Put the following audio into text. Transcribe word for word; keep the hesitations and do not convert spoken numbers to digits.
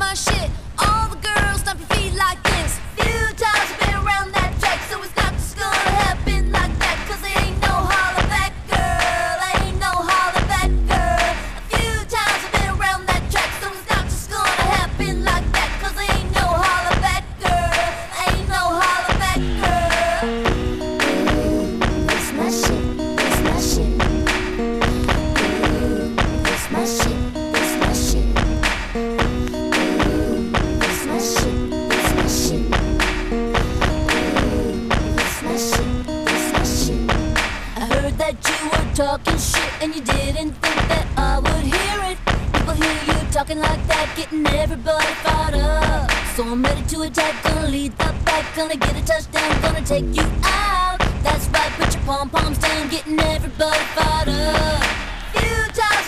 my shit. All the girls stomp your feet like this. Few times I've been around that track, so it's not just gonna happen like that. Cause there ain't no holler back, girl. Ain't no holler back, girl. A few times I've been around that track, so it's not just gonna happen like that. Cause there ain't no holler back, girl. Ain't no holler back, girl. That's my shit, that's my shit. That's my shit, that's my shit. That's my shit, that's my shit. That's my shit, that's my shit. I heard that you were talking shit and you didn't think that I would hear it. People hear you talking like that, getting everybody fired up. So I'm ready to attack, gonna lead the pack, gonna get a touchdown, gonna take you out. That's right, put your pom-poms down, getting everybody fired up. Few times